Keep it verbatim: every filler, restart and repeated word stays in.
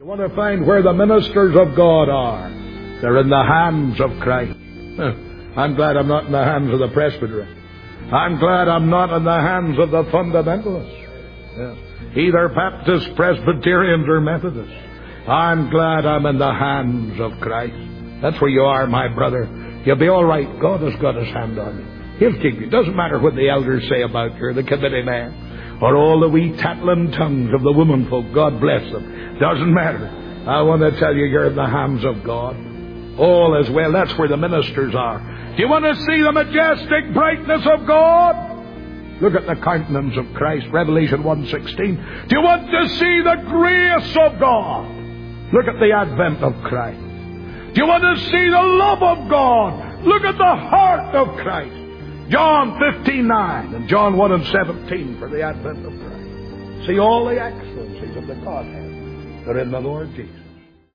You want to find where the ministers of God are? They're in the hands of Christ. I'm glad I'm not in the hands of the presbytery. I'm glad I'm not in the hands of the fundamentalists. Yes. Either Baptists, Presbyterians, or Methodists. I'm glad I'm in the hands of Christ. That's where you are, my brother. You'll be all right. God has got His hand on you. He'll keep you. Doesn't matter what the elders say about you, or the committee man, or all the wee tattling tongues of the women folk. God bless them. Doesn't matter. I want to tell you, you're in the hands of God. All is well. That's where the ministers are. Do you want to see the majestic brightness of God? Look at the countenance of Christ, Revelation one sixteen. Do you want to see the grace of God? Look at the advent of Christ. Do you want to see the love of God? Look at the heart of Christ. John fifteen nine and John one and seventeen for the advent of Christ. See all the excellencies of the Godhead that are in the Lord Jesus.